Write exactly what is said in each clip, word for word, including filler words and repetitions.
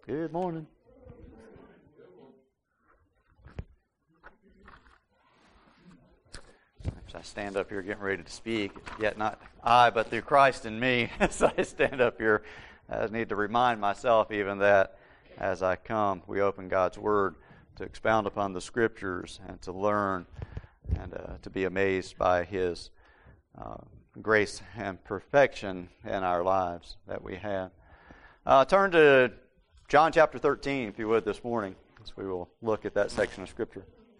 Good morning. As I stand up here getting ready to speak, yet not I, but through Christ in me, as I stand up here, I need to remind myself even that as I come, we open God's Word to expound upon the Scriptures and to learn and uh, to be amazed by His uh, grace and perfection in our lives that we have. Uh, turn to John chapter thirteen, if you would, this morning, as we will look at that section of Scripture.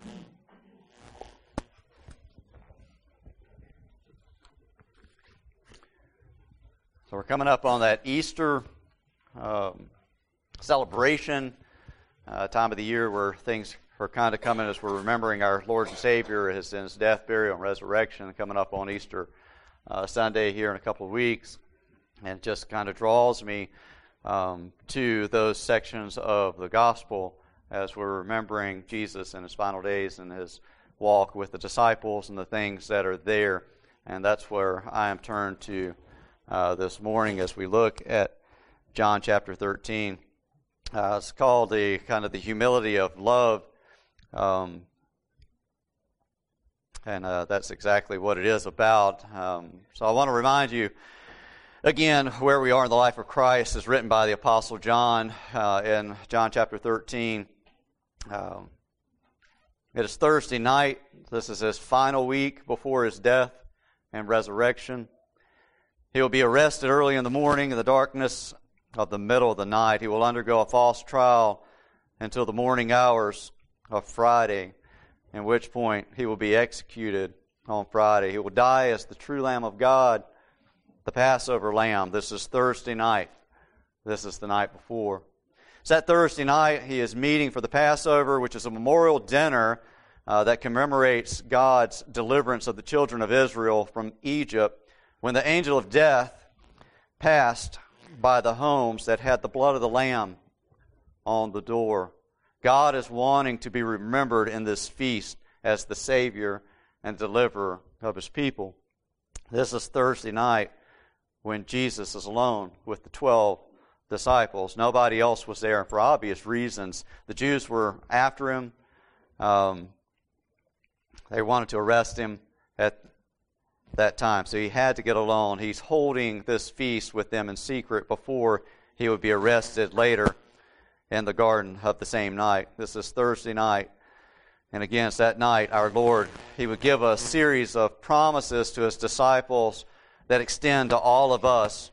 So we're coming up on that Easter um, celebration, uh, time of the year where things are kind of coming as we're remembering our Lord and Savior, his, his death, burial, and resurrection, coming up on Easter uh, Sunday here in a couple of weeks. And it just kind of draws me Um, to those sections of the gospel as we're remembering Jesus in his final days and his walk with the disciples and the things that are there. And that's where I am turned to uh, this morning as we look at John chapter thirteen. Uh, it's called the kind of the humility of love. Um, and uh, that's exactly what it is about. Um, so I want to remind you again, where we are in the life of Christ is written by the Apostle John uh, in John chapter thirteen. Um, it is Thursday night. This is his final week before his death and resurrection. He will be arrested early in the morning in the darkness of the middle of the night. He will undergo a false trial until the morning hours of Friday, in which point he will be executed on Friday. He will die as the true Lamb of God, the Passover lamb. This is Thursday night. This is the night before. So that Thursday night, he is meeting for the Passover, which is a memorial dinner uh, that commemorates God's deliverance of the children of Israel from Egypt when the angel of death passed by the homes that had the blood of the lamb on the door. God is wanting to be remembered in this feast as the Savior and deliverer of his people. This is Thursday night, when Jesus is alone with the twelve disciples. Nobody else was there, and for obvious reasons. The Jews were after him. Um, they wanted to arrest him at that time, so he had to get alone. He's holding this feast with them in secret before he would be arrested later in the garden of the same night. This is Thursday night. And again, it's that night our Lord, he would give a series of promises to his disciples that extend to all of us.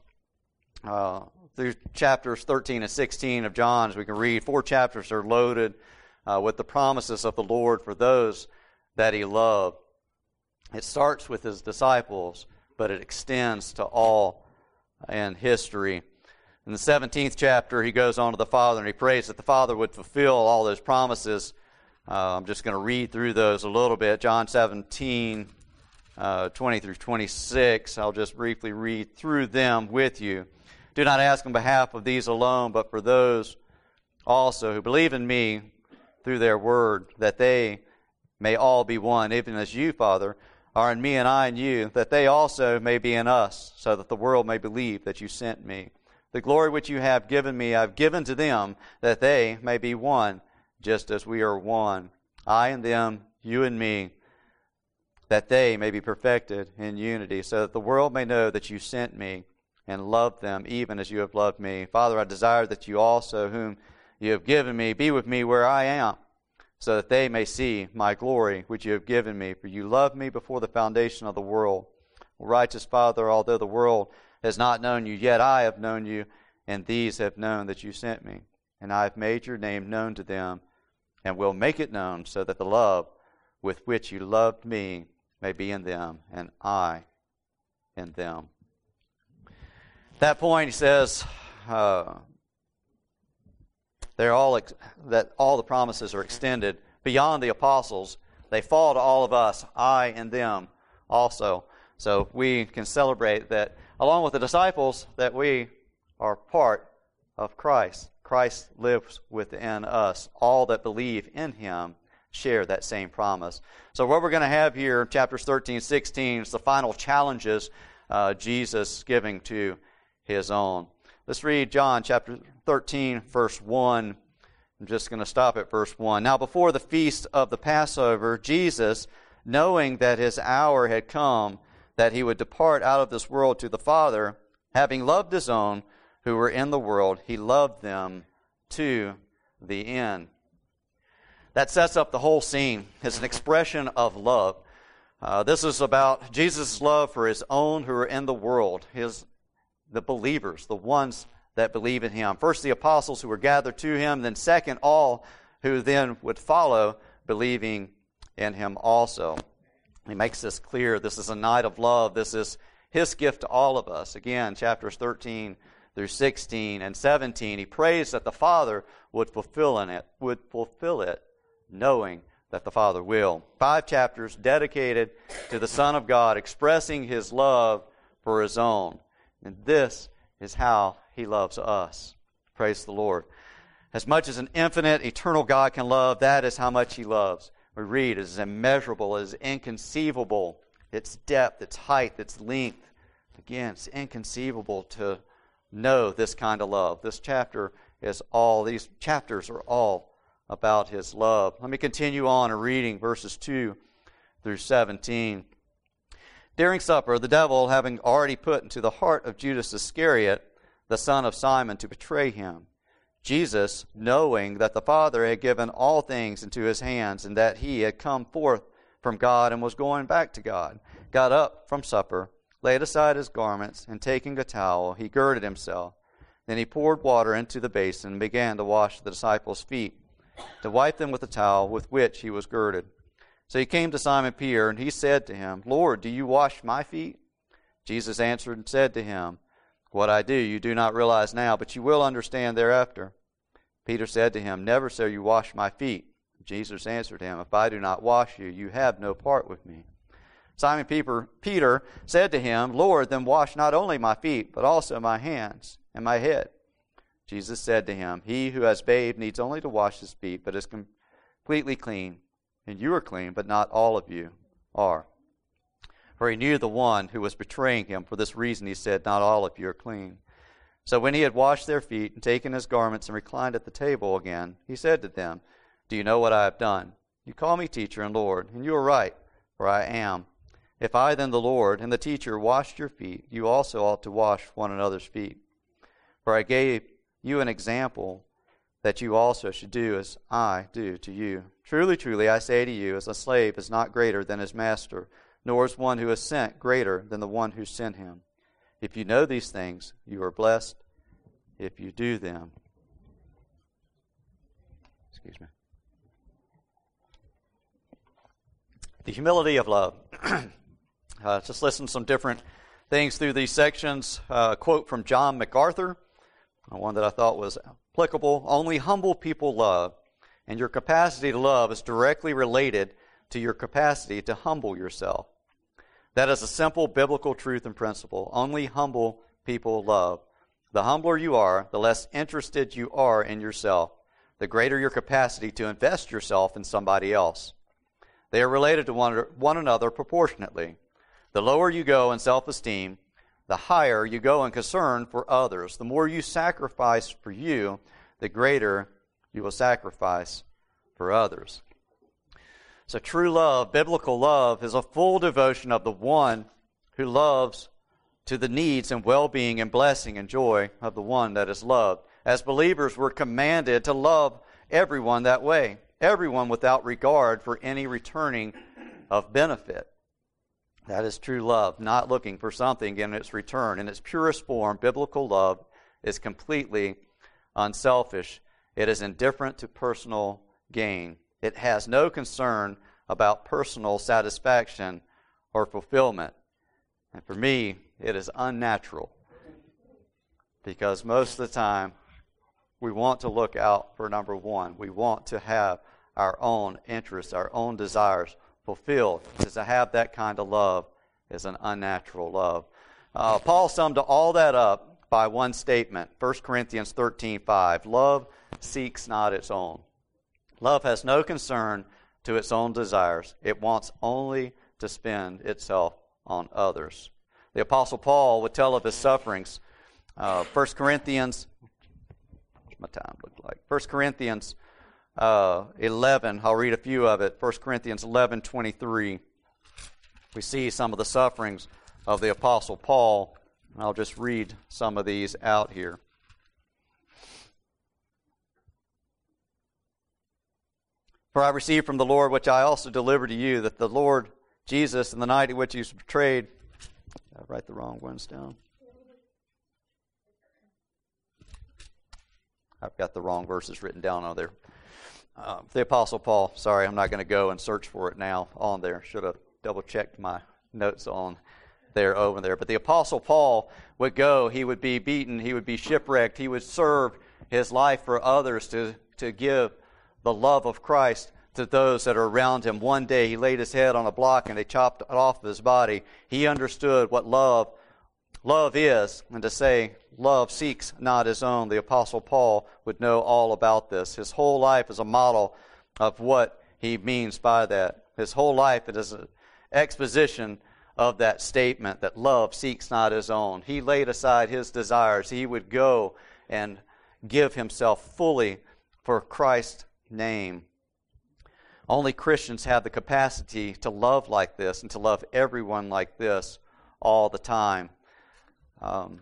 Uh, through chapters thirteen and sixteen of John, as we can read, four chapters are loaded uh, with the promises of the Lord for those that he loved. It starts with his disciples, but it extends to all in history. In the seventeenth chapter, he goes on to the Father, and he prays that the Father would fulfill all those promises. Uh, I'm just going to read through those a little bit. John seventeen, uh, twenty through twenty-six. I'll just briefly read through them with you. Do not ask on behalf of these alone, but for those also who believe in me through their word, that they may all be one, even as you, Father, are in me and I in you, that they also may be in us, so that the world may believe that you sent me. The glory which you have given me, I have given to them, that they may be one, just as we are one, I and them, you and me, that they may be perfected in unity, so that the world may know that you sent me and loved them even as you have loved me. Father, I desire that you also, whom you have given me, be with me where I am, so that they may see my glory which you have given me. For you loved me before the foundation of the world. Righteous Father, although the world has not known you, yet I have known you, and these have known that you sent me. And I have made your name known to them, and will make it known, so that the love with which you loved me may be in them, and I in them. At that point, he says uh, they're all ex- that all the promises are extended beyond the apostles. They fall to all of us, I and them also. So we can celebrate that, along with the disciples, that we are part of Christ. Christ lives within us. All that believe in him share that same promise. So what we're going to have here, chapters thirteen, sixteen, is the final challenges uh, Jesus giving to his own. Let's read John chapter thirteen, verse one. I'm just going to stop at verse one. Now before the feast of the Passover, Jesus, knowing that his hour had come, that he would depart out of this world to the Father, having loved his own who were in the world, he loved them to the end. That sets up the whole scene. It's an expression of love. Uh, this is about Jesus' love for his own who are in the world, his the believers, the ones that believe in him. First, the apostles who were gathered to him, then second, all who then would follow, believing in him also. He makes this clear. This is a night of love. This is his gift to all of us. Again, chapters thirteen through sixteen and seventeen, he prays that the Father would fulfill in it, would fulfill it, knowing that the Father will. Five chapters dedicated to the Son of God, expressing his love for his own. And this is how he loves us. Praise the Lord. As much as an infinite, eternal God can love, that is how much he loves. We read it is immeasurable, it is inconceivable. Its depth, its height, its length. Again, it's inconceivable to know this kind of love. This chapter is all, these chapters are all about his love. Let me continue on and reading verses two through seventeen. During supper, the devil, having already put into the heart of Judas Iscariot, the son of Simon, to betray him, Jesus, knowing that the Father had given all things into his hands, and that he had come forth from God and was going back to God, got up from supper, laid aside his garments, and taking a towel, he girded himself. Then he poured water into the basin and began to wash the disciples' feet, to wipe them with the towel with which he was girded. So he came to Simon Peter, and he said to him, Lord, do you wash my feet? Jesus answered and said to him, What I do you do not realize now, but you will understand thereafter. Peter said to him, Never shall you wash my feet. Jesus answered him, If I do not wash you, you have no part with me. Simon Peter, Peter said to him, Lord, then wash not only my feet, but also my hands and my head. Jesus said to him, He who has bathed needs only to wash his feet, but is completely clean. And you are clean, but not all of you are. For he knew the one who was betraying him. For this reason he said, Not all of you are clean. So when he had washed their feet and taken his garments and reclined at the table again, he said to them, Do you know what I have done? You call me teacher and Lord, and you are right, for I am. If I then, the Lord and the teacher, washed your feet, you also ought to wash one another's feet. For I gave you an example that you also should do as I do to you. Truly, truly, I say to you, as a slave is not greater than his master, nor is one who is sent greater than the one who sent him. If you know these things, you are blessed if you do them. Excuse me. The humility of love. uh, just listen to some different things through these sections. Uh, a quote from John MacArthur, one that I thought was applicable. Only humble people love, and your capacity to love is directly related to your capacity to humble yourself. That is a simple biblical truth and principle. Only humble people love. The humbler you are, the less interested you are in yourself, the greater your capacity to invest yourself in somebody else. They are related to one, one another proportionately. The lower you go in self-esteem, the higher you go in concern for others. The more you sacrifice for you, the greater you will sacrifice for others. So true love, biblical love, is a full devotion of the one who loves to the needs and well-being and blessing and joy of the one that is loved. As believers, we're commanded to love everyone that way, everyone without regard for any returning of benefit. That is true love, not looking for something in its return. In its purest form, biblical love is completely unselfish. It is indifferent to personal gain. It has no concern about personal satisfaction or fulfillment. And for me, it is unnatural, because most of the time we want to look out for number one. We want to have our own interests, our own desires fulfilled. Because to have that kind of love is an unnatural love. Uh, Paul summed all that up by one statement, First Corinthians thirteen five. Love seeks not its own. Love has no concern to its own desires. It wants only to spend itself on others. The Apostle Paul would tell of his sufferings Uh, First Corinthians, what's my time look like? First Corinthians uh, eleven, I'll read a few of it. First Corinthians eleven twenty-three. We see some of the sufferings of the Apostle Paul. I'll just read some of these out here. For I received from the Lord which I also delivered to you, that the Lord Jesus, in the night in which he was betrayed, I write the wrong ones down. I've got the wrong verses written down on there. Uh, the Apostle Paul, sorry, I'm not going to go and search for it now on there. Should have double-checked my notes on there over there. But the Apostle Paul would go, he would be beaten, he would be shipwrecked, he would serve his life for others to, to give the love of Christ to those that are around him. One day he laid his head on a block and they chopped it off of his body. He understood what love love is, and to say love seeks not his own. The Apostle Paul would know all about this. His whole life is a model of what he means by that. His whole life it is an exposition of that statement that love seeks not his own. He laid aside his desires. He would go and give himself fully for Christ's name. Only Christians have the capacity to love like this and to love everyone like this all the time. Um,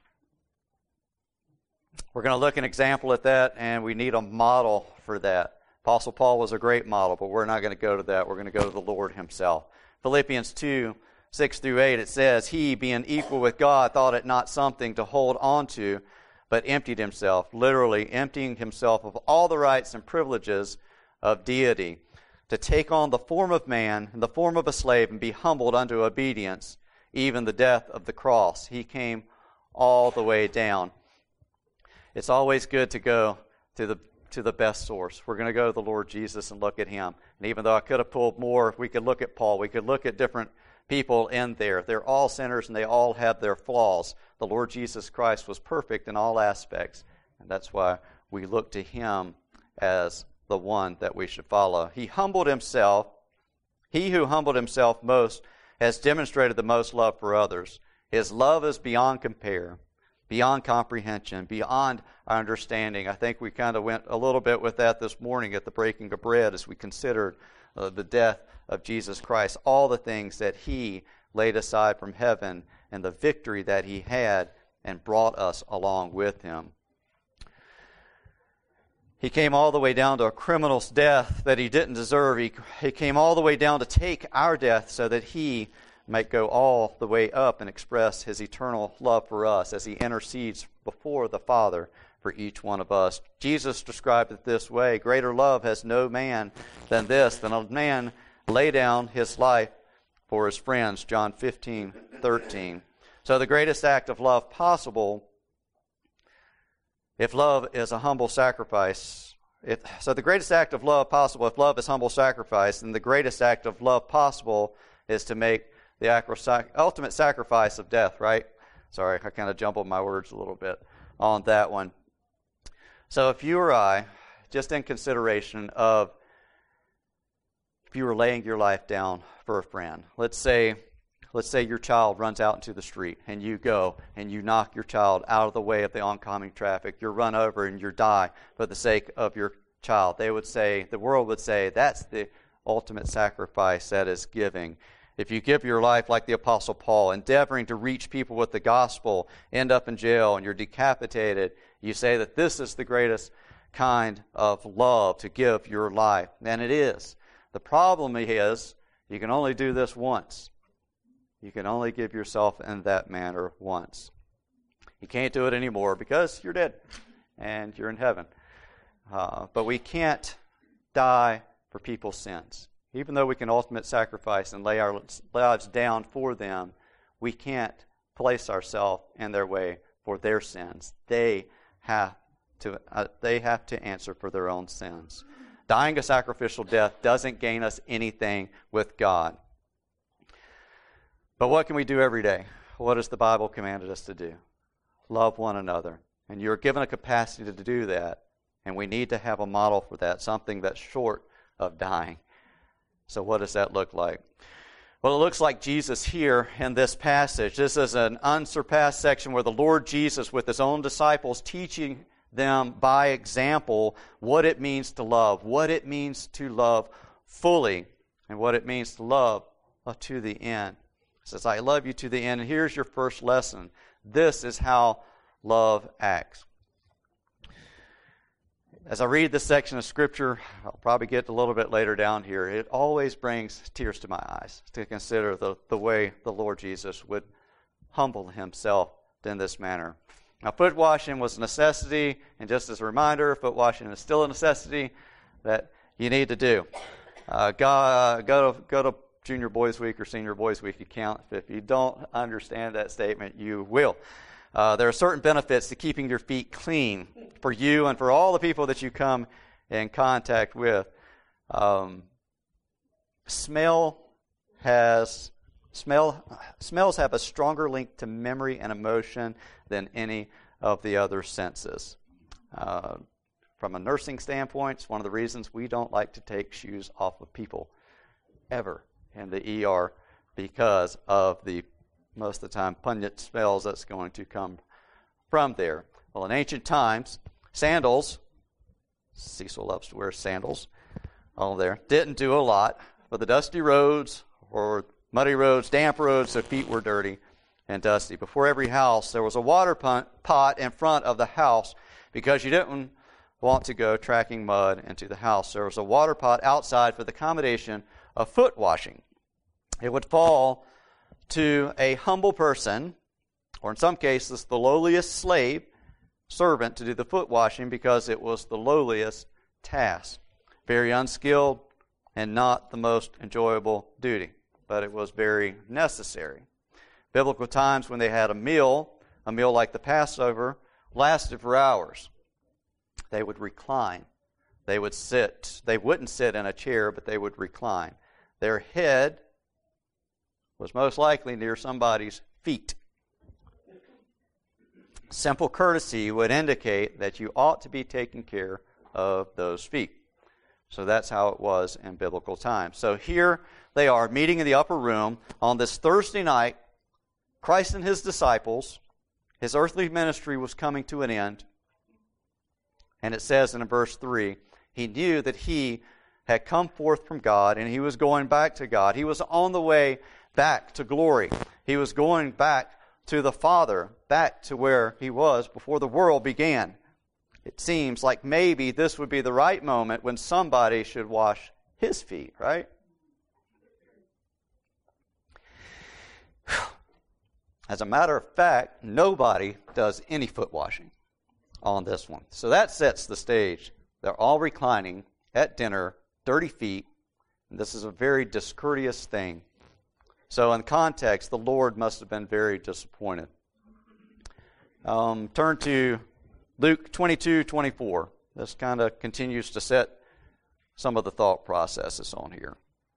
we're going to look at an example at that, and we need a model for that. Apostle Paul was a great model, but we're not going to go to that. We're going to go to the Lord himself. Philippians two, six through eight, it says, He, being equal with God, thought it not something to hold on to, but emptied himself, literally emptying himself of all the rights and privileges of deity, to take on the form of man, and the form of a slave, and be humbled unto obedience, even the death of the cross. He came all the way down. It's always good to go to the to the best source. We're going to go to the Lord Jesus and look at him. And even though I could have pulled more, we could look at Paul. We could look at different people in there. They're all sinners and they all have their flaws. The Lord Jesus Christ was perfect in all aspects. And that's why we look to him as the one that we should follow. He humbled himself. He who humbled himself most has demonstrated the most love for others. His love is beyond compare, beyond comprehension, beyond our understanding. I think we kind of went a little bit with that this morning at the breaking of bread as we considered uh, the death of Jesus Christ, all the things that he laid aside from heaven and the victory that he had and brought us along with him. He came all the way down to a criminal's death that he didn't deserve. He, he came all the way down to take our death so that he might go all the way up and express his eternal love for us as he intercedes before the Father for each one of us. Jesus described it this way, Greater love has no man than this, than a man lay down his life for his friends, John fifteen thirteen. So the greatest act of love possible, if love is a humble sacrifice, it, so the greatest act of love possible, if love is humble sacrifice, then the greatest act of love possible is to make the ultimate sacrifice of death, right? Sorry, I kind of jumbled my words a little bit on that one. So if you or I, just in consideration of if you were laying your life down for a friend, let's say let's say your child runs out into the street and you go and you knock your child out of the way of the oncoming traffic, you're run over and you die for the sake of your child. They would say, the world would say, that's the ultimate sacrifice that is giving. If you give your life like the Apostle Paul, endeavoring to reach people with the gospel, end up in jail and you're decapitated, you say that this is the greatest kind of love to give your life. And it is. The problem is you can only do this once. You can only give yourself in that manner once. You can't do it anymore because you're dead and you're in heaven. Uh, but we can't die for people's sins. Even though we can ultimate sacrifice and lay our lives down for them, we can't place ourselves in their way for their sins. They have to uh, they have to answer for their own sins. Dying a sacrificial death doesn't gain us anything with God. But what can we do every day? What has the Bible commanded us to do? Love one another. And you're given a capacity to do that. And we need to have a model for that, something that's short of dying. So what does that look like? Well, it looks like Jesus here in this passage. This is an unsurpassed section where the Lord Jesus, with his own disciples, teaching them by example what it means to love, what it means to love fully, and what it means to love to the end. He says, I love you to the end. And here's your first lesson. This is how love acts. As I read this section of Scripture, I'll probably get a little bit later down here, it always brings tears to my eyes to consider the, the way the Lord Jesus would humble himself in this manner. Now, foot washing was a necessity, and just as a reminder, foot washing is still a necessity that you need to do. Uh, go, uh, go to, go to Junior Boys Week or Senior Boys Week account. If you don't understand that statement, you will. Uh, there are certain benefits to keeping your feet clean for you and for all the people that you come in contact with. Um, smell has smell smells have a stronger link to memory and emotion than any of the other senses. Uh, from a nursing standpoint, it's one of the reasons we don't like to take shoes off of people ever in the E R because of the most of the time pungent smells that's going to come from there. Well, in ancient times, sandals, Cecil loves to wear sandals, all there, didn't do a lot, but the dusty roads or muddy roads, damp roads, the feet were dirty and dusty. Before every house, there was a water pot in front of the house because you didn't want to go tracking mud into the house. There was a water pot outside for the accommodation of foot washing. It would fall to a humble person, or in some cases, the lowliest slave, servant, to do the foot washing because it was the lowliest task. Very unskilled and not the most enjoyable duty, but it was very necessary. Biblical times when they had a meal, a meal like the Passover, lasted for hours. They would recline. They would sit. They wouldn't sit in a chair, but they would recline. Their head was most likely near somebody's feet. Simple courtesy would indicate that you ought to be taking care of those feet. So that's how it was in biblical times. So here they are meeting in the upper room on this Thursday night. Christ and his disciples, his earthly ministry was coming to an end. And it says in verse three, he knew that he had come forth from God and he was going back to God. He was on the way back to glory. He was going back to the Father, back to where he was before the world began. It seems like maybe this would be the right moment when somebody should wash his feet, right? As a matter of fact, nobody does any foot washing on this one. So that sets the stage. They're all reclining at dinner, dirty feet, and this is a very discourteous thing. So in context, the Lord must have been very disappointed. Um, turn to Luke twenty-two twenty-four. This kind of continues to set some of the thought processes on here.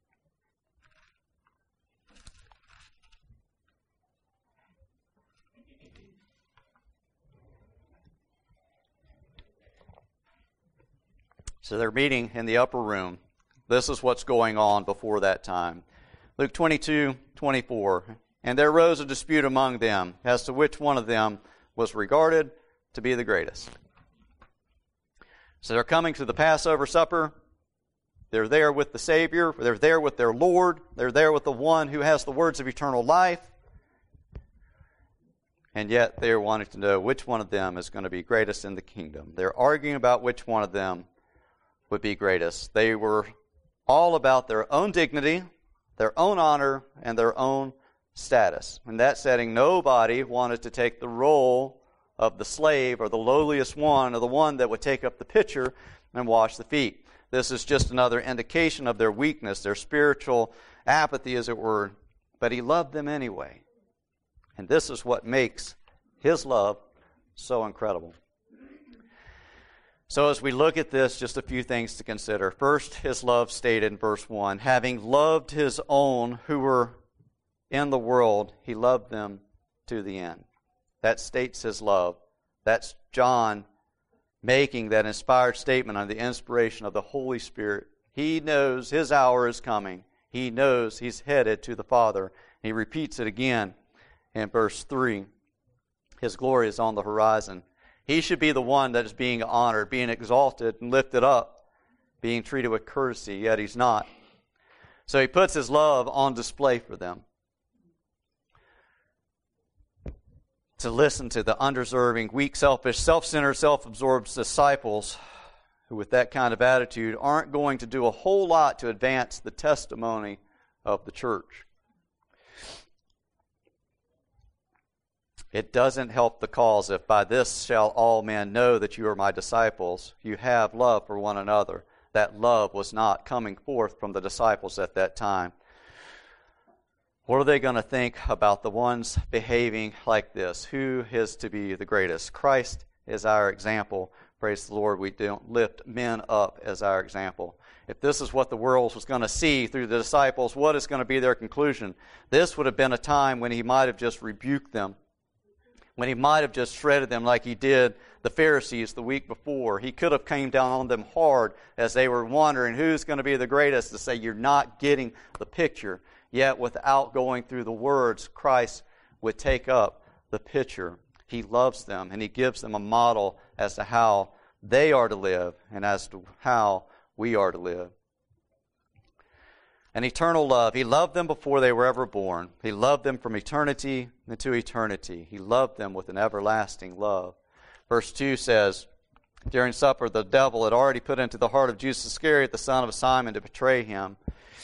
So they're meeting in the upper room. This is what's going on before that time. Luke twenty-two twenty-four. And there arose a dispute among them as to which one of them was regarded to be the greatest. So they're coming to the Passover supper. They're there with the Savior. They're there with their Lord. They're there with the one who has the words of eternal life. And yet they're wanting to know which one of them is going to be greatest in the kingdom. They're arguing about which one of them would be greatest. They were all about their own dignity, their own honor, and their own status. In that setting, nobody wanted to take the role of the slave or the lowliest one or the one that would take up the pitcher and wash the feet. This is just another indication of their weakness, their spiritual apathy, as it were. But he loved them anyway. And this is what makes his love so incredible. So as we look at this, just a few things to consider. First, his love stated in verse one. Having loved his own who were in the world, he loved them to the end. That states his love. That's John making that inspired statement on the inspiration of the Holy Spirit. He knows his hour is coming. He knows he's headed to the Father. He repeats it again in verse three. His glory is on the horizon. He should be the one that is being honored, being exalted and lifted up, being treated with courtesy, yet he's not. So he puts his love on display for them. To listen to the undeserving, weak, selfish, self-centered, self-absorbed disciples who with that kind of attitude aren't going to do a whole lot to advance the testimony of the church. It doesn't help the cause if by this shall all men know that you are my disciples. You have love for one another. That love was not coming forth from the disciples at that time. What are they going to think about the ones behaving like this? Who is to be the greatest? Christ is our example. Praise the Lord, we don't lift men up as our example. If this is what the world was going to see through the disciples, what is going to be their conclusion? This would have been a time when he might have just rebuked them, when he might have just shredded them like he did the Pharisees the week before. He could have came down on them hard as they were wondering who's going to be the greatest, to say you're not getting the picture. Yet without going through the words, Christ would take up the picture. He loves them and he gives them a model as to how they are to live and as to how we are to live. An eternal love. He loved them before they were ever born. He loved them from eternity into eternity. He loved them with an everlasting love. Verse two says, during supper, the devil had already put into the heart of Judas Iscariot, the son of Simon, to betray him.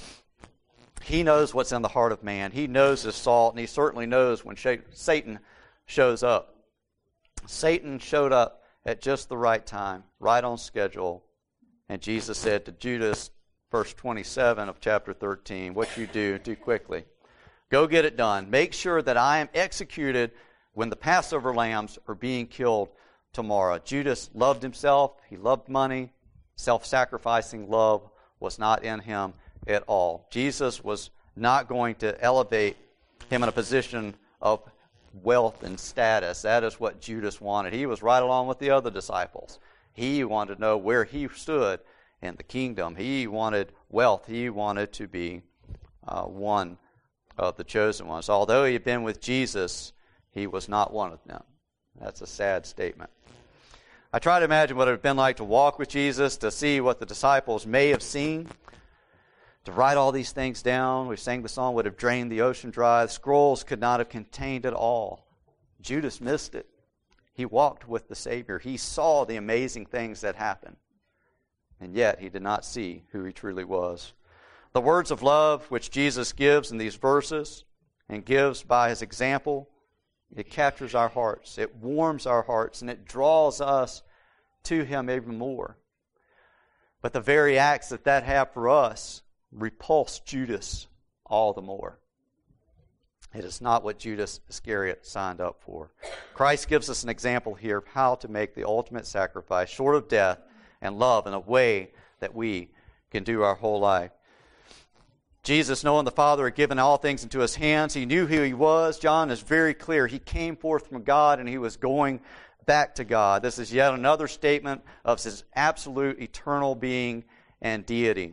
He knows what's in the heart of man. He knows his salt, and he certainly knows when Satan shows up. Satan showed up at just the right time, right on schedule. And Jesus said to Judas, verse twenty-seven of chapter thirteen, what you do, do quickly. Go get it done. Make sure that I am executed when the Passover lambs are being killed tomorrow. Judas loved himself. He loved money. Self-sacrificing love was not in him at all. Jesus was not going to elevate him in a position of wealth and status. That is what Judas wanted. He was right along with the other disciples. He wanted to know where he stood in the kingdom. He wanted wealth. He wanted to be uh, one of the chosen ones. Although he had been with Jesus, he was not one of them. That's a sad statement. I try to imagine what it would have been like to walk with Jesus, to see what the disciples may have seen, to write all these things down. We sang the song, would have drained the ocean dry. The scrolls could not have contained it all. Judas missed it. He walked with the Savior. He saw the amazing things that happened. And yet he did not see who he truly was. The words of love which Jesus gives in these verses and gives by his example, it captures our hearts. It warms our hearts and it draws us to him even more. But the very acts that that have for us repulse Judas all the more. It is not what Judas Iscariot signed up for. Christ gives us an example here of how to make the ultimate sacrifice, short of death, and love in a way that we can do our whole life. Jesus, knowing the Father had given all things into his hands, he knew who he was. John is very clear. He came forth from God and he was going back to God. This is yet another statement of his absolute eternal being and deity.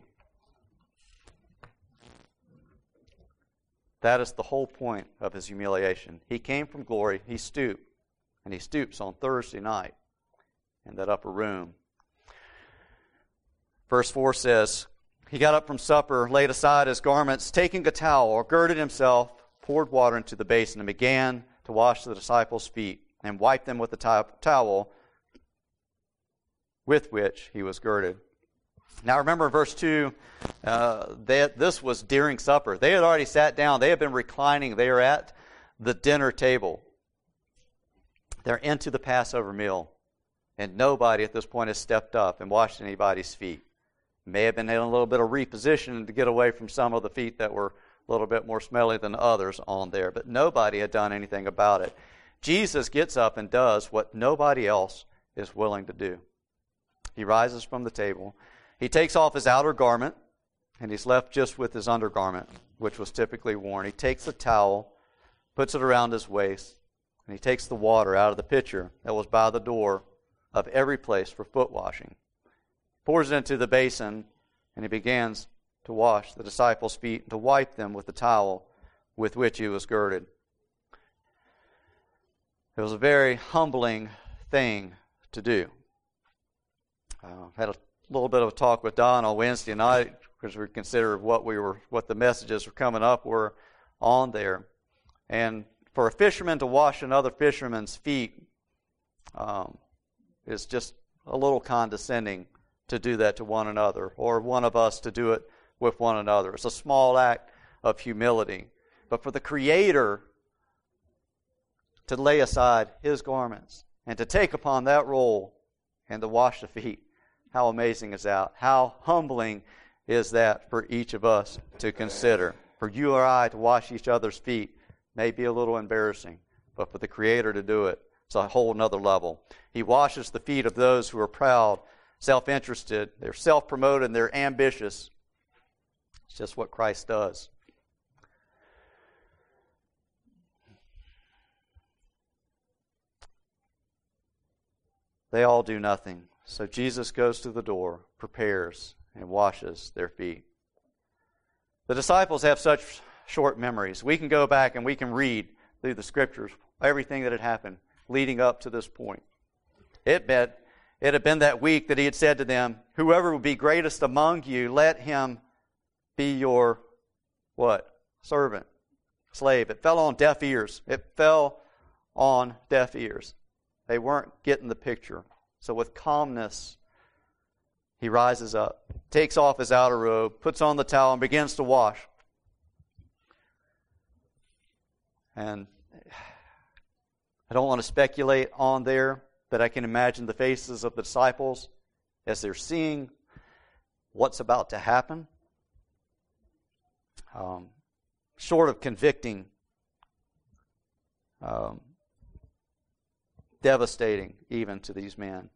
That is the whole point of his humiliation. He came from glory, he stooped, and he stoops on Thursday night in that upper room. Verse four says, he got up from supper, laid aside his garments, taking a towel, girded himself, poured water into the basin, and began to wash the disciples' feet and wipe them with the t- towel with which he was girded. Now remember in verse two, uh, they, this was during supper. They had already sat down. They had been reclining. They are at the dinner table. They're into the Passover meal. And nobody at this point has stepped up and washed anybody's feet. May have been in a little bit of repositioning to get away from some of the feet that were a little bit more smelly than others on there. But nobody had done anything about it. Jesus gets up and does what nobody else is willing to do. He rises from the table. He takes off his outer garment, and he's left just with his undergarment, which was typically worn. He takes a towel, puts it around his waist, and he takes the water out of the pitcher that was by the door of every place for foot washing. Pours it into the basin, and he begins to wash the disciples' feet and to wipe them with the towel with which he was girded. It was a very humbling thing to do. I uh, had a little bit of a talk with Don on Wednesday night because we considered what we were, what the messages were coming up were on there, and for a fisherman to wash another fisherman's feet um, is just a little condescending to do that to one another, or one of us to do it with one another. It's a small act of humility. But for the Creator to lay aside His garments and to take upon that role and to wash the feet, how amazing is that? How humbling is that for each of us to consider? For you or I to wash each other's feet may be a little embarrassing, but for the Creator to do it, it's a whole nother level. He washes the feet of those who are proud, self-interested, they're self-promoted, and they're ambitious. It's just what Christ does. They all do nothing. So Jesus goes to the door, prepares, and washes their feet. The disciples have such short memories. We can go back and we can read through the Scriptures everything that had happened leading up to this point. It, bet, it had been that week that he had said to them, whoever will be greatest among you, let him be your, what? Servant, slave. It fell on deaf ears. It fell on deaf ears. They weren't getting the picture. So with calmness, he rises up, takes off his outer robe, puts on the towel, and begins to wash. And I don't want to speculate on there, but I can imagine the faces of the disciples as they're seeing what's about to happen. Um, short of convicting, um, devastating even to these men.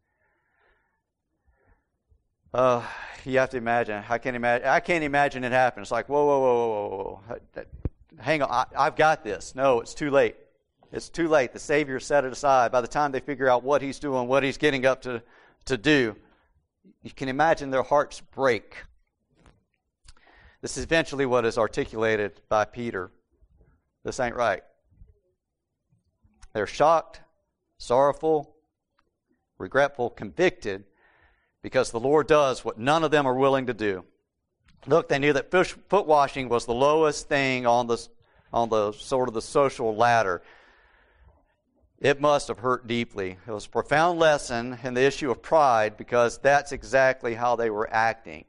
Uh, you have to imagine. I can't imagine. I can't imagine it happen. It's like, whoa, whoa, whoa, whoa, whoa, whoa. Hang on, I, I've got this. No, it's too late. It's too late. The Savior set it aside. By the time they figure out what He's doing, what He's getting up to, to do, you can imagine their hearts break. This is eventually what is articulated by Peter. This ain't right. They're shocked, sorrowful, regretful, convicted, because the Lord does what none of them are willing to do. Look, they knew that foot washing was the lowest thing on the, on the sort of the social ladder. It must have hurt deeply. It was a profound lesson in the issue of pride, because that's exactly how they were acting.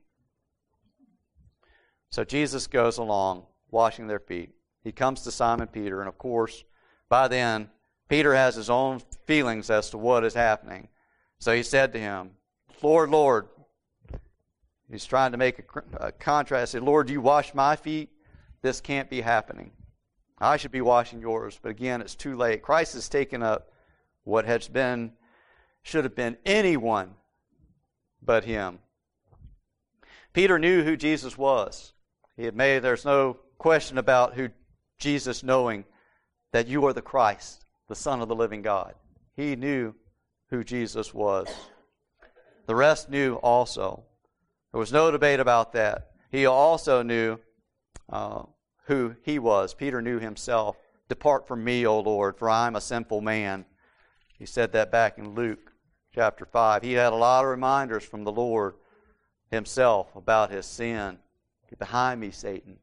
So Jesus goes along, washing their feet. He comes to Simon Peter, and of course, by then, Peter has his own feelings as to what is happening. So he said to him, Lord, Lord. He's trying to make a, a contrast. He said, Lord, do you wash my feet? This can't be happening. I should be washing yours. But again, it's too late. Christ has taken up what has been, should have been anyone but him. Peter knew who Jesus was. He had made, there's no question about who Jesus knowing that you are the Christ, the Son of the living God. He knew who Jesus was. The rest knew also. There was no debate about that. He also knew uh, who he was. Peter knew himself. Depart from me, O Lord, for I am a sinful man. He said that back in Luke chapter five. He had a lot of reminders from the Lord himself about his sin. Get behind me, Satan.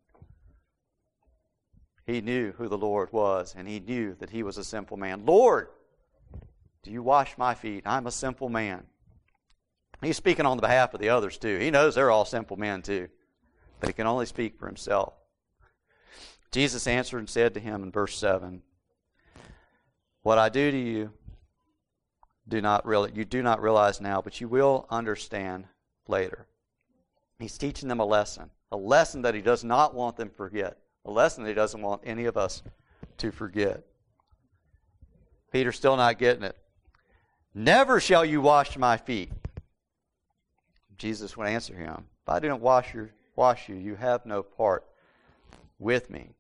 He knew who the Lord was, and he knew that he was a sinful man. Lord, do you wash my feet? I'm a sinful man. He's speaking on behalf of the others too. He knows they're all simple men too, but he can only speak for himself. Jesus answered and said to him in verse seven, what I do to you, do not really, you do not realize now, but you will understand later. He's teaching them a lesson, a lesson that he does not want them to forget, a lesson that he doesn't want any of us to forget. Peter's still not getting it. Never shall you wash my feet. Jesus would answer him, if I didn't wash, your, wash you, you have no part with me.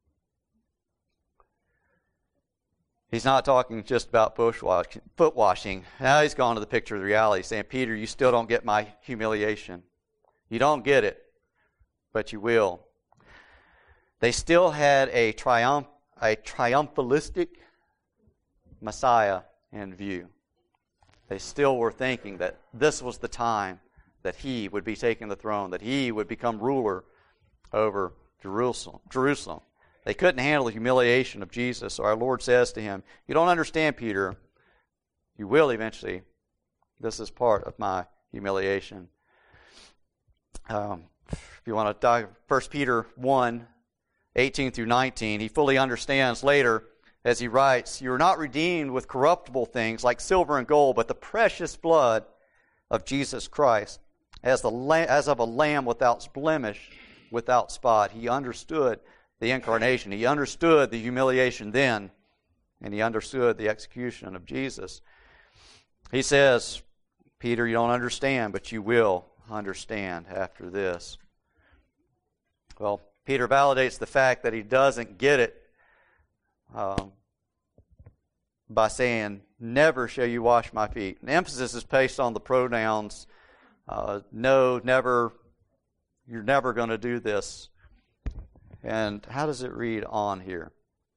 He's not talking just about foot washing. Now he's gone to the picture of the reality, saying, Peter, you still don't get my humiliation. You don't get it. but you will. They still had a triumph, a triumphalistic Messiah in view. They still were thinking that this was the time that he would be taking the throne, that he would become ruler over Jerusalem. Jerusalem. They couldn't handle the humiliation of Jesus, so our Lord says to him, you don't understand, Peter. You will eventually. This is part of my humiliation. Um, if you want to dive, First Peter one, eighteen through nineteen, he fully understands later as he writes, you are not redeemed with corruptible things like silver and gold, but the precious blood of Jesus Christ, as, the, as of a lamb without blemish, without spot. He understood the incarnation. He understood the humiliation then, and he understood the execution of Jesus. He says, Peter, you don't understand, but you will understand after this. Well, Peter validates the fact that he doesn't get it um, by saying, never shall you wash my feet. And the emphasis is placed on the pronouns, uh, no, never, you're never going to do this. And how does it read on here?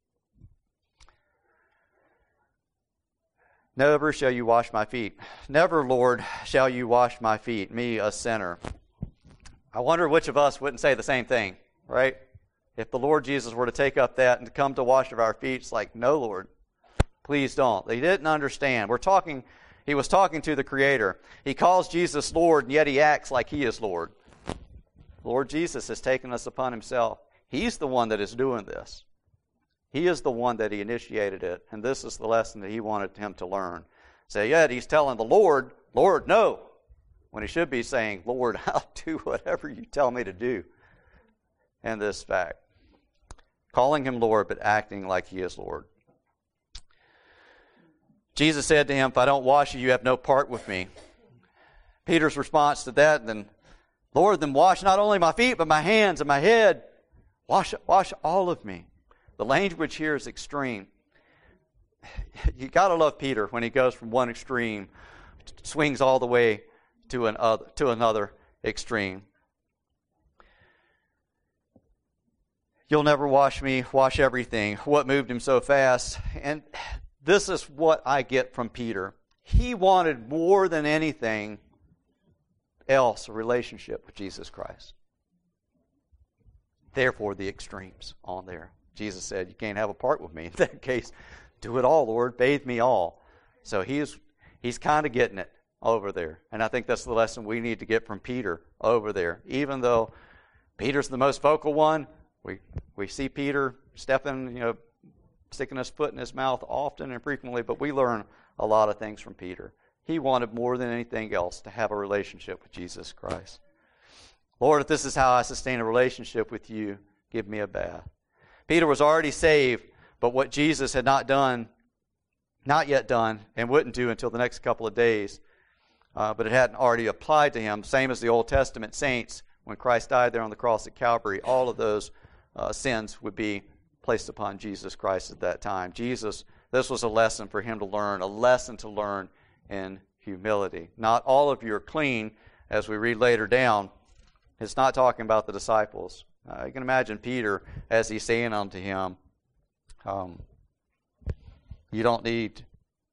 Never shall you wash my feet. Never, Lord, shall you wash my feet, me, a sinner. I wonder which of us wouldn't say the same thing, right? If the Lord Jesus were to take up that and to come to wash of our feet, it's like, no, Lord, please don't. They didn't understand. We're talking, he was talking to the Creator. He calls Jesus Lord, and yet he acts like he is Lord. Lord Jesus has taken us upon himself. He's the one that is doing this. He is the one that he initiated it, and this is the lesson that he wanted him to learn. So yet he's telling the Lord, Lord, no, when he should be saying, Lord, I'll do whatever you tell me to do. And this fact. Calling him Lord, but acting like he is Lord. Jesus said to him, if I don't wash you, you have no part with me. Peter's response to that, then, Lord, then wash not only my feet, but my hands and my head. Wash, wash all of me. The language here is extreme. You got to love Peter when he goes from one extreme, swings all the way to an other, to another extreme. You'll never wash me, wash everything. What moved him so fast? And this is what I get from Peter. He wanted more than anything else a relationship with Jesus Christ. Therefore, the extremes on there. Jesus said, you can't have a part with me. In that case, do it all, Lord. Bathe me all. So he is, he's kind of getting it over there. And I think that's the lesson we need to get from Peter over there. Even though Peter's the most vocal one, we we see Peter stepping, you know, sticking his foot in his mouth often and frequently, but we learn a lot of things from Peter. He wanted more than anything else to have a relationship with Jesus Christ. Lord, if this is how I sustain a relationship with you, give me a bath. Peter was already saved, but what Jesus had not done, not yet done, and wouldn't do until the next couple of days, uh, but it hadn't already applied to him, same as the Old Testament saints, when Christ died there on the cross at Calvary, all of those uh, sins would be placed upon Jesus Christ at that time. Jesus, this was a lesson for him to learn, a lesson to learn in humility. Not all of you are clean, as we read later down. It's not talking about the disciples. Uh, you can imagine Peter as he's saying unto him, um, you don't need,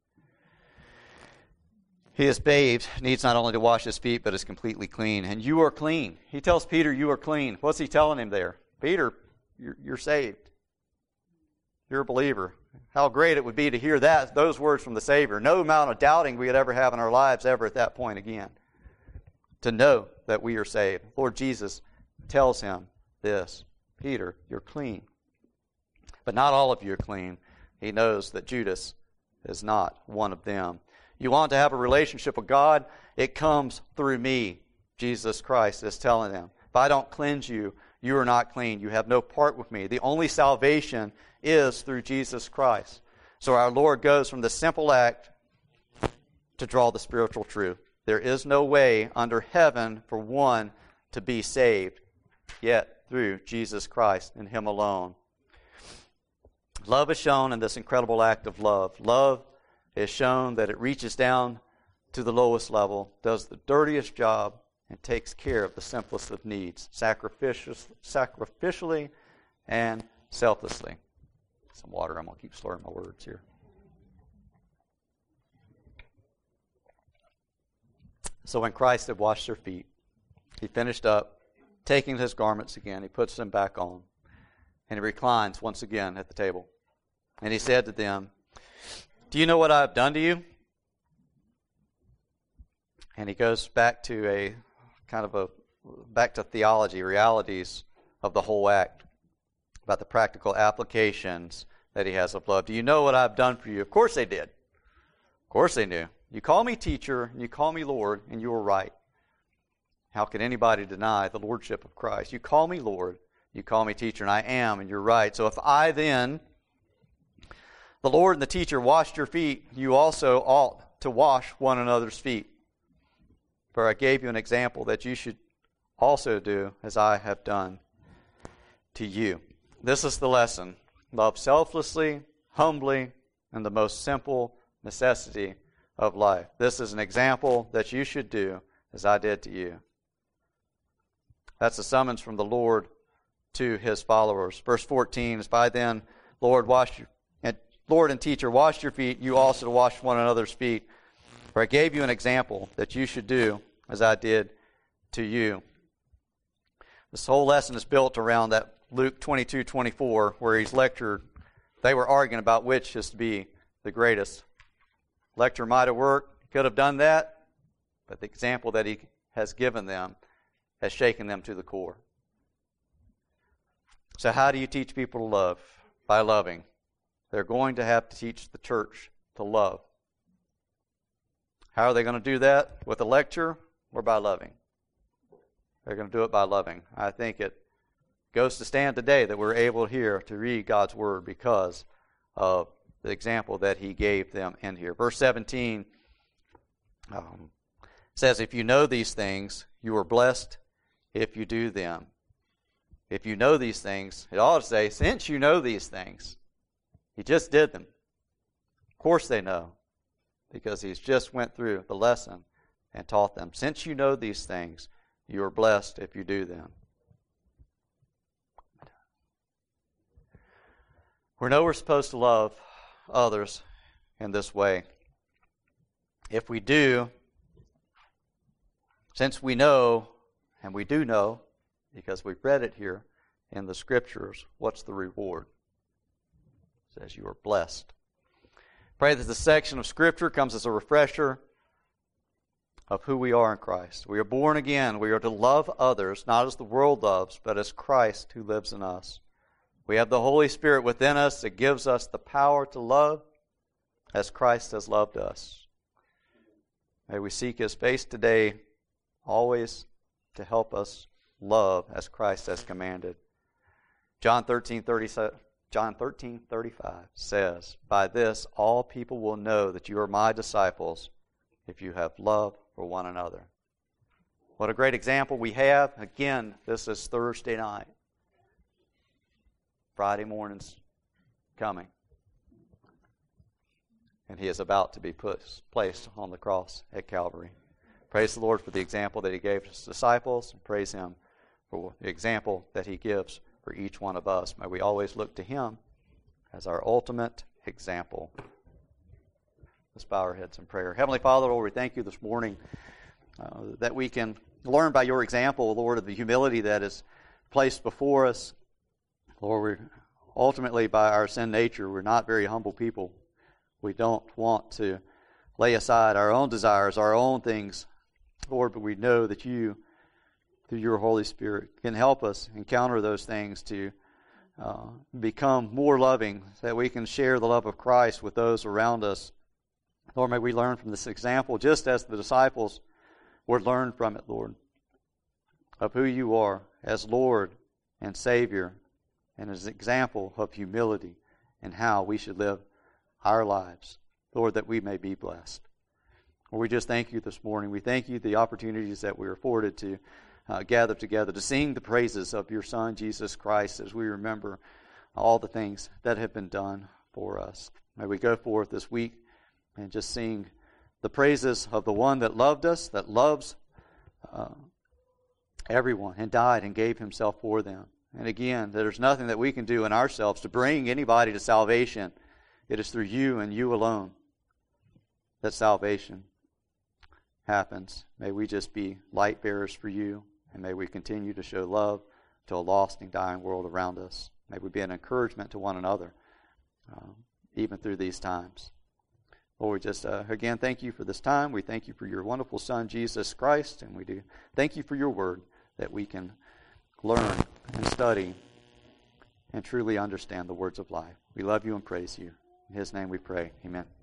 he is bathed, needs not only to wash his feet, but is completely clean. And you are clean. He tells Peter, you are clean. What's he telling him there? Peter, you're, you're saved. You're a believer. How great it would be to hear that, those words from the Savior. No amount of doubting we could ever have in our lives ever at that point again. To know that we are saved. Lord Jesus tells him this, Peter, you're clean. But not all of you are clean. He knows that Judas is not one of them. You want to have a relationship with God? It comes through me, Jesus Christ is telling them. If I don't cleanse you, you are not clean. You have no part with me. The only salvation is through Jesus Christ. So our Lord goes from the simple act to draw the spiritual truth. There is no way under heaven for one to be saved, yet through Jesus Christ and him alone. Love is shown in this incredible act of love. Love is shown that it reaches down to the lowest level, does the dirtiest job and takes care of the simplest of needs, sacrificial, sacrificially and selflessly. Some water. I'm going to keep slurring my words here. So when Christ had washed their feet, he finished up, taking his garments again, he puts them back on, and he reclines once again at the table. And he said to them, "Do you know what I have done to you?" And he goes back to a kind of a, back to theology, realities of the whole act, about the practical applications that he has of love. Do you know what I've done for you? Of course they did. Of course they knew. You call me teacher, and you call me Lord, and you are right. How could anybody deny the lordship of Christ? You call me Lord, you call me teacher, and I am, and you're right. So if I then, the Lord and the teacher, washed your feet, you also ought to wash one another's feet. For I gave you an example that you should also do as I have done to you. This is the lesson. Love selflessly, humbly, and the most simple necessity of life. This is an example that you should do as I did to you. That's a summons from the Lord to his followers. Verse fourteen, if I then, Lord, wash your, and Lord and teacher, washed your feet, you also wash one another's feet. For I gave you an example that you should do as I did to you. This whole lesson is built around that Luke twenty-two twenty-four, where he's lectured. They were arguing about which is to be the greatest. Lecture might have worked, could have done that, but the example that he has given them has shaken them to the core. So how do you teach people to love? By loving. They're going to have to teach the church to love. How are they going to do that? With a lecture or by loving? They're going to do it by loving. I think it goes to stand today that we're able here to read God's Word because of the example that he gave them in here. Verse seventeen um, says, if you know these things, you are blessed if you do them. If you know these things, it ought to say, since you know these things. He just did them. Of course they know, because he's just went through the lesson and taught them. Since you know these things, you are blessed if you do them. We know we're supposed to love others in this way. If we do, since we know, and we do know, because we've read it here in the Scriptures, what's the reward? It says you are blessed. Pray that this section of Scripture comes as a refresher of who we are in Christ. We are born again. We are to love others, not as the world loves, but as Christ who lives in us. We have the Holy Spirit within us that gives us the power to love as Christ has loved us. May we seek His face today, always to help us love as Christ has commanded. John thirteen thirty-seven, John thirteen thirty-five says, "By this all people will know that you are my disciples, if you have love for one another." What a great example we have. Again, this is Thursday night. Friday morning's coming. And he is about to be put, placed on the cross at Calvary. Praise the Lord for the example that he gave his disciples, and praise him for the example that he gives for each one of us. May we always look to him as our ultimate example. Let's bow our heads in prayer. Heavenly Father, Lord, we thank you this morning uh, that we can learn by your example, Lord, of the humility that is placed before us. Lord, we ultimately, by our sin nature, we're not very humble people. We don't want to lay aside our own desires, our own things, Lord, but we know that you, through your Holy Spirit, can help us encounter those things to uh, become more loving, so that we can share the love of Christ with those around us. Lord, may we learn from this example, just as the disciples would learn from it, Lord, of who you are as Lord and Savior, and as an example of humility and how we should live our lives, Lord, that we may be blessed. Lord, we just thank you this morning. We thank you the opportunities that we are afforded to uh, gather together, to sing the praises of your Son, Jesus Christ, as we remember all the things that have been done for us. May we go forth this week and just sing the praises of the one that loved us, that loves uh, everyone, and died and gave himself for them. And again, there's nothing that we can do in ourselves to bring anybody to salvation. It is through you and you alone that salvation happens. May we just be light bearers for you, and may we continue to show love to a lost and dying world around us. May we be an encouragement to one another, um, even through these times. Lord, we just, uh, again, thank you for this time. We thank you for your wonderful Son, Jesus Christ, and we do thank you for your word that we can learn and study and truly understand the words of life. We love you and praise you. In his name we pray. Amen.